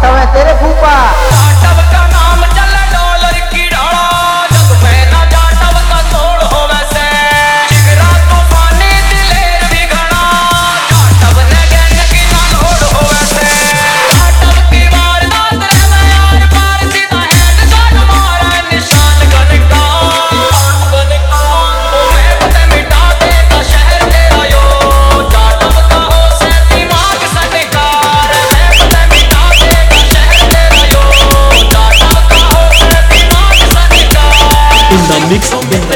जाटव है तेरे फूफा। जाटव का नाम चले डॉलर की डाला, जग में ना जाटव का तोड़ हो वैसे। जिगरा तूफानी दिलेर भी घना, जाटव ने गैंग की ना लोड हो वैसे। जाटव की वारदात रे मैं यार पार सीधा हेडशॉट मारा निशान गन का। मैं पते मिटा देगा शहर तेरा यो, जाटव का हो से दिमाग सनकार। मैं पते मिटा देगा शहर तेरा यो, जाटव का हो से दिमाग सनकार। In the mix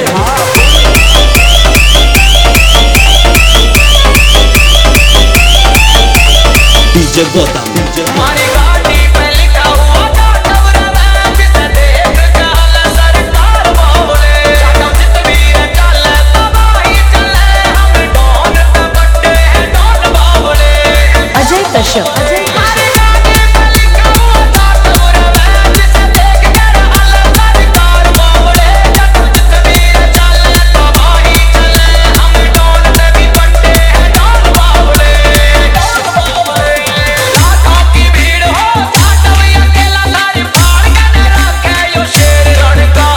DJ Gotham हमारी गाड़ी पे लिखा हुआ जाटव रे मैं जिसे देख के हल सरकार बोले। जाटव जितवीर चले तबाही चले, हम डॉन पे बट्टे हैं डॉन बावले। अजय कश्यप हमारी गाड़ी पे लिखा हुआ जाटव रे मैं जिसे देख के हल सरकार बोले। जाटव जितवीर चले तबाही चले, हम डॉन पे भी बट्टे हैं डॉन बावले। लाखों की भीड़ हो जाटव अकेला लारी फाड़ के न रखे यो शेर रण का।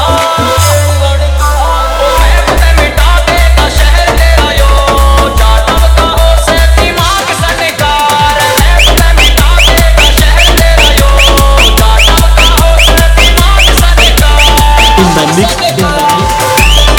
मैं पते मिटा देगा शहर तेरा यो, जाटव का हो से दिमाग सनकार। मैं पते मिटा देगा शहर तेरा यो, जाटव का हो से दिमाग सनकार। In the mix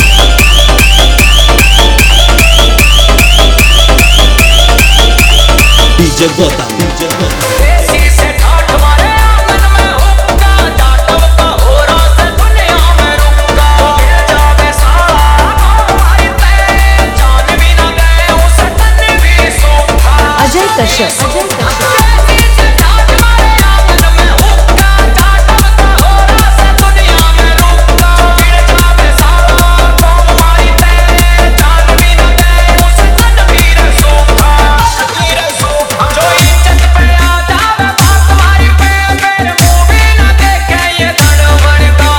DJ Gotham देसी से ठाठ मारे आंगन में हुक्का, जाटव का हो राज दुनिया में रुका। गिर जावे सारा हमारी तय, जान भी न गए उसे तन भी सूखा। अजय कश्यप देसी से ठाठ मारे आंगन में हुक्का, जाटव का हो राज दुनिया में रुका। गिर जावे सारा हमारी तय, जान भी न गए उसे तन भी सूखा। जो इज्जत पे आ जावे बात तुम्हारी पे, मेरे मुंह भी न देखे ये धड़वड़ का।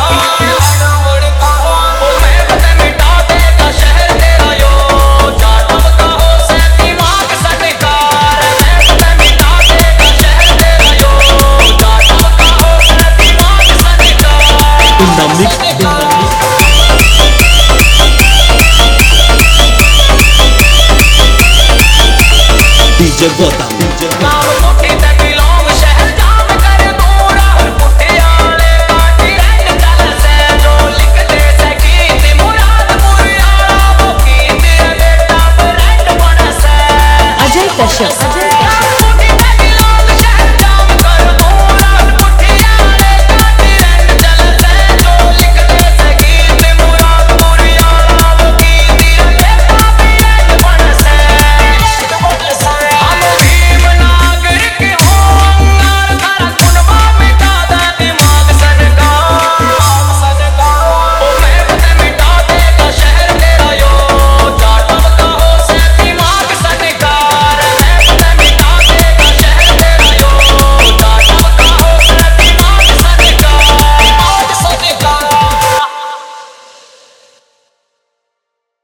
मैं पते मिटा देगा शहर तेरा यो, जाटव का हो से दिमाग सनकार। मैं पते मिटा देगा शहर तेरा यो, जाटव का हो से दिमाग सनकार। In the mix DJ Gotham नाम मुट्ठी ते बिलोंग शहर जाम कर दूरा, हर पुठियाले पार्टी रैंड चल से। जो लिख दे से गीत मुराद मुरियाला, वो गीत बेटा ब्रांड बन से। अजय कश्यप